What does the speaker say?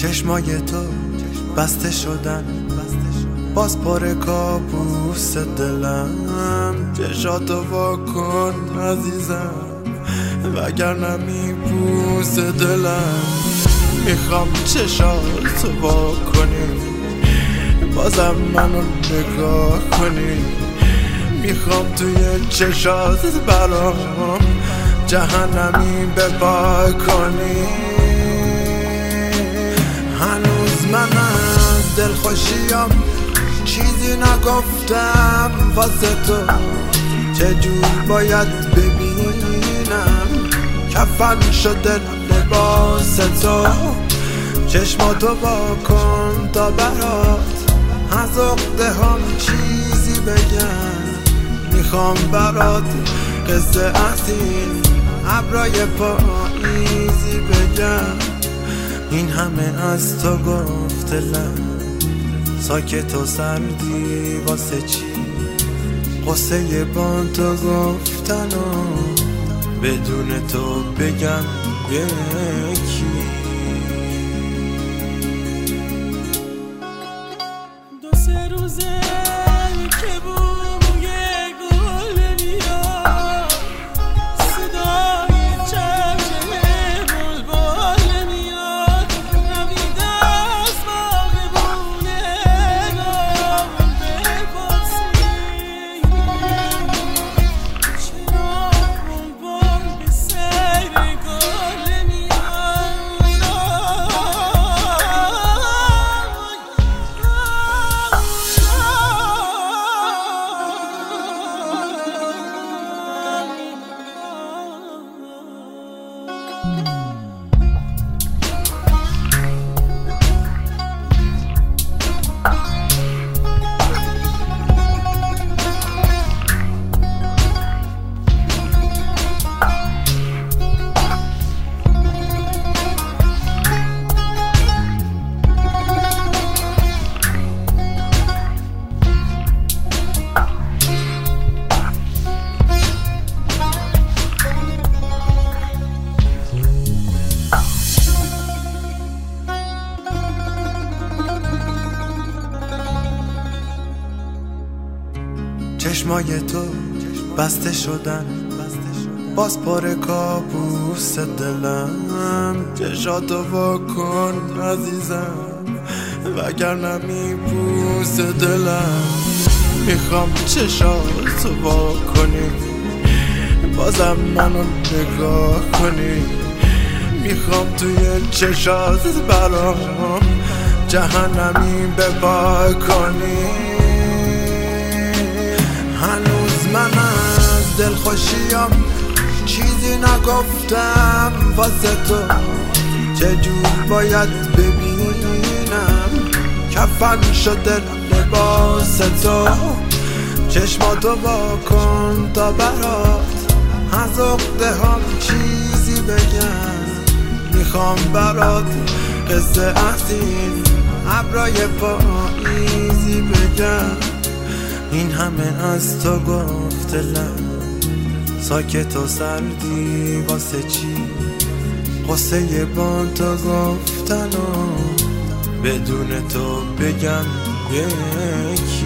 چشمای تو بسته شدن، باز پر کابوس دلم. چشاتو واکن عزیزم، وگرنه میبوس دلم. میخوام چشاتو واکنی، بازم منو نگاه کنی. میخوام توی چشات برام جهنمی بپا کنی. هنوز من از دلخوشیام چیزی نگفتم واسه تو. چجور باید ببینم کفن شده لباس تو. چشماتو واکن تا برات از عقده هم چیزی بگم. میخوام برات قصه از این ابرای پاییزی بگم. این همه از تو گفته لب، ساکت و سردی واسه چی؟ قصه با تو گفتن و بدون تو بگم یکی. دو سه روزه که بوی گل میاد، صدای چهچه بلبل میاد. نمیده از باغبونه نام بپرسی چرا بلبل به سیر گل میاد. چشمای تو بسته شدن، باز پر کابوس دلم. چشاتو واکن عزیزم، وگرنه میبوس دلم. میخوام چشاتو واکنی، بازم منو نگاه کنی. میخوام توی چشات برام جهنمی بپا کنی. هنوز من از دلخوشیام چیزی نگفتم واسه تو. چجور باید ببینم کفن شده لباس تو. چشماتو واکن تا برات از عقده هم چیزی بگم. میخوام برات قصه از این ابرای پاییزی بگم. این همه از تو گفته لب، ساکت و سردی واسه چی؟ قصه با تو گفتن و بدون تو بگم یکی.